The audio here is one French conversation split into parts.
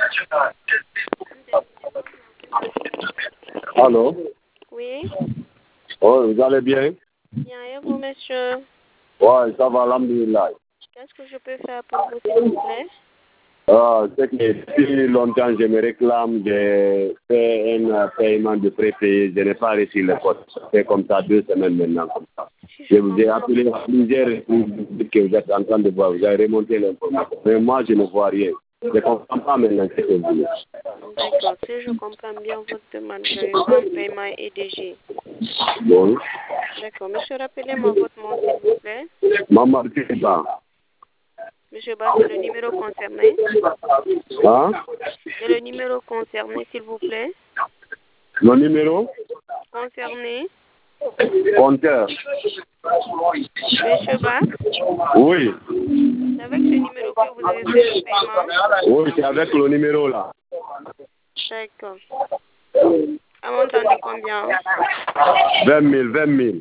Allô? Oui, Oh, vous allez bien? bien et vous, monsieur? Ouais, ça va, alhamdoulilah. Qu'est-ce que je peux faire pour vous, s'il vous plaît? C'est que depuis longtemps, je me réclame, j'ai fait un paiement de prépayé, je n'ai pas reçu le code. Ça fait comme ça 2 semaines maintenant, comme ça. Je vous ai appelé à plusieurs reprises que vous êtes en train de voir, vous avez remonté l'information. Mais moi, je ne vois rien. Je ne comprends pas maintenant ce que vous dites. D'accord, si je comprends bien votre demande, vous avez fait un paiement EDG. Bon. D'accord, monsieur, rappelez-moi votre nom, s'il vous plaît. Maman, tu sais pas. Monsieur Ba, c'est le numéro concerné. Hein? C'est le numéro concerné, s'il vous plaît. Le numéro? Concerné. Compteur. Monsieur Ba, Oui. c'est avec ce numéro que vous avez fait le paiement. Oui, c'est avec le numéro là. D'accord. Un montant de combien? 20 000, 20 000.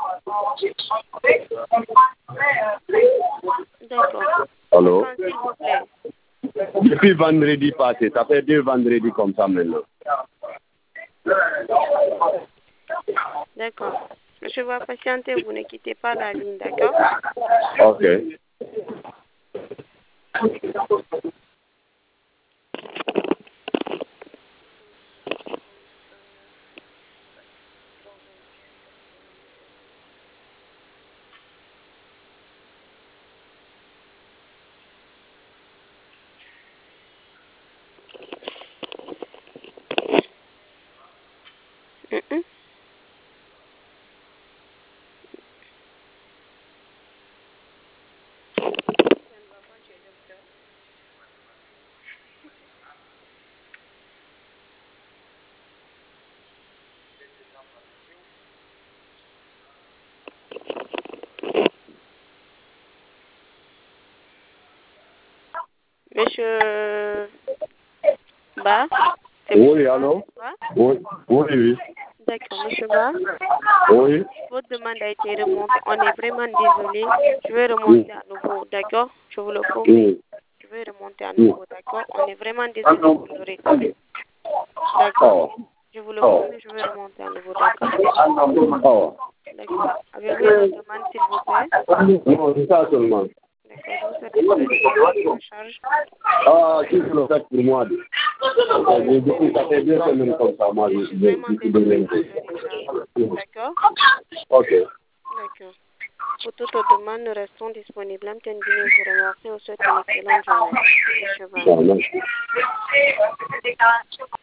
D'accord. Allô? Quand, s'il vous plaît. Depuis vendredi passé, ça fait 2 vendredis comme ça maintenant. D'accord. Monsieur va patienter, vous ne quittez pas la ligne, d'accord? Ok. Mm-mm. Monsieur Ba, c'est Oui, monsieur allô? Ba? Oui, oui, oui. D'accord, monsieur Ba. Oui. Votre demande a été remontée. On est vraiment désolé. Je vais remonter à nouveau, d'accord? Je vous le promets. Oui. Je vais remonter à nouveau, d'accord? On est vraiment désolé pour le retard. D'accord? Oh. Je vous le promets, je vais remonter à nouveau, d'accord? Oh. D'accord. Avez-vous une autre demande, s'il vous plaît? Non, c'est ça seulement. D'accord, vous satisfait de la prise en charge? Ah, si vous le faites pour moi. Depuis, ça fait 2 semaines comme ça, moi. Je suis vraiment désolée pour le retard. D'accord? Ok. D'accord. Pour toute autre demande, nous restons disponibles. Antenne Guinée vous remercie. Vous souhaite une excellente journée. Monsieur Ba. Bon, merci.